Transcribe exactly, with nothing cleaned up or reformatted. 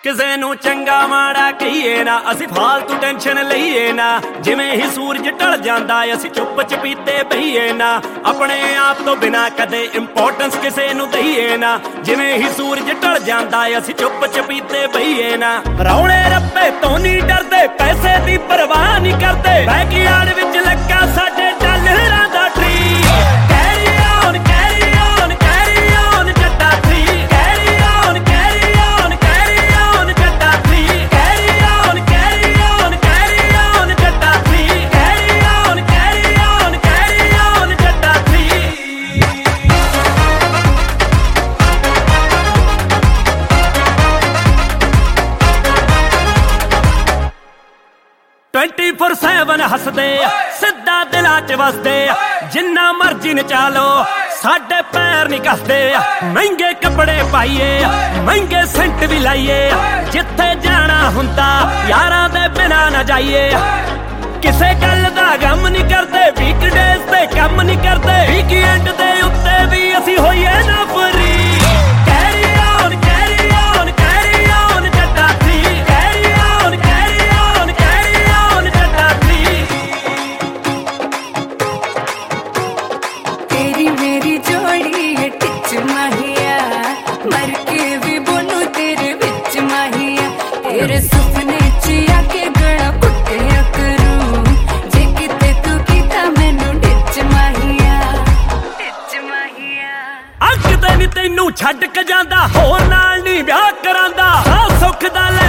ਕਿਸੇ ਨੂੰ ਚੰਗਾ ਮਾੜਾ ਕਹੀਏ ਨਾ, ਅਸੀਂ ਫਾਲਤੂ ਟੈਨਸ਼ਨ ਲਈਏ ਨਾ। ਜਿਵੇਂ ਹੀ ਸੂਰਜ ਢਲ ਜਾਂਦਾ ਅਸੀਂ ਚੁੱਪ ਚਪੀਤੇ ਬਹੀਏ ਨਾ। ਆਪਣੇ ਆਪ ਤੋਂ ਬਿਨਾਂ ਕਦੇ ਇੰਪੋਰਟੈਂਸ ਕਿਸੇ ਨੂੰ ਦਈਏ ਨਾ। ਜਿਵੇਂ ਹੀ ਸੂਰਜ ਢਲ ਜਾਂਦਾ ਅਸੀਂ ਚੁੱਪ ਚਪੀਤੇ ਬਹੀਏ ਨਾ। ਰੌਲੇ ਰੱਪੇ ਤੋਂ ਨਹੀਂ ਡਰਦੇ, ਪੈਸੇ ਦੀ ਪਰਵਾਹ ਨਹੀਂ ਕਰਦੇ। ਬੈਕਯਾਰਡ ਵਿੱਚ ਲੱਗਾ ਸਾਡੇ ਡਾਲਰਾਂ ਦਾ ਟਰੀ। ਟਵੰਟੀ ਫੋਰ ਸੈਵਨ ਹੱਸਦੇ ਸਿੱਧਾ ਦਿਲਾਂ ਚ ਵਸਦੇ। ਜਿੰਨਾ ਮਰਜੀ ਨਚਾ ਲੋ ਸਾਡੇ ਪੈਰ ਨਹੀਂ ਕੱਸਦੇ। ਮਹਿੰਗੇ ਕੱਪੜੇ ਪਾਈਏ, ਮਹਿੰਗੇ ਸੈਂਟ ਵੀ ਲਾਈਏ। ਜਿੱਥੇ ਜਾਣਾ ਹੁੰਦਾ ਯਾਰਾਂ ਦੇ ਬਿਨਾਂ ਨਾ ਜਾਈਏ। ਕਿਸੇ ਗੱਲ ਦਾ ਗਮ ਨਹੀਂ ਕਰਦੇ, ਵੀਕਡੇਜ਼ ਤੇ ਕੰਮ ਨਹੀਂ ਕਰਦੇ। ਵੀਕਐਂਡ ਦੇ ਉੱਤੇ ਵੀ ਅਸੀਂ ਹੋਈਏ ਨਾ ਫਰੀ। तेरे सुपने च आके गड़ा कुट्टिया करूं, जे किते तू कीता मैनू डिच माहिया, डिच माहिया। अग ते नी तैनू छड्ड के जांदा, होर नाल नी ब्याह करांदा। सुख दा